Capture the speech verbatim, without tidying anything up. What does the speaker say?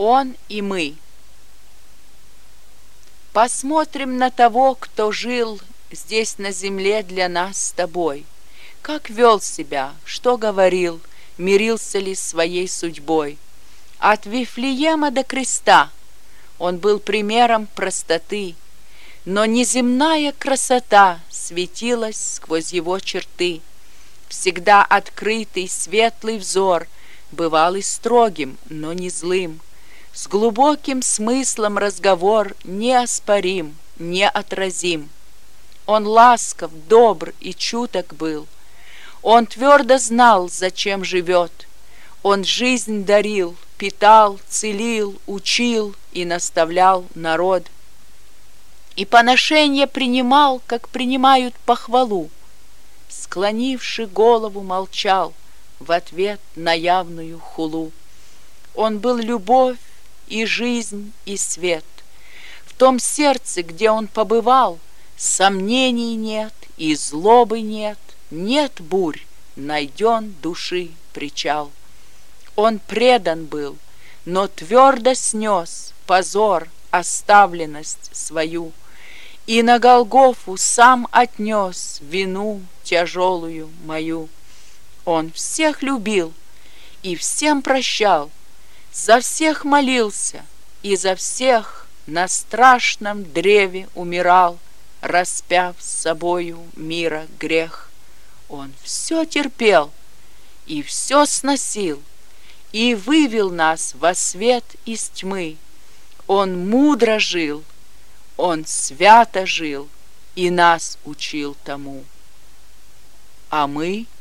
Он и мы. Посмотрим на того, кто жил здесь на земле для нас с тобой. Как вел себя, что говорил, мирился ли с своей судьбой. От Вифлеема до креста он был примером простоты, но неземная красота светилась сквозь его черты. Всегда открытый, светлый взор бывал и строгим, но не злым. С глубоким смыслом разговор неоспорим, неотразим. Он ласков, добр и чуток был. Он твердо знал, зачем живет. Он жизнь дарил, питал, целил, учил и наставлял народ. И поношение принимал, как принимают похвалу. Склонивши голову, молчал в ответ на явную хулу. Он был любовь и жизнь, и свет. В том сердце, где он побывал, сомнений нет и злобы нет, нет бурь, найден души причал. Он предан был, но твердо снес позор, оставленность свою, и на Голгофу сам отнес вину тяжелую мою. Он всех любил и всем прощал, за всех молился и за всех на страшном древе умирал, распяв с собою мира грех. Он все терпел и все сносил, и вывел нас во свет из тьмы. Он мудро жил, он свято жил и нас учил тому. А мы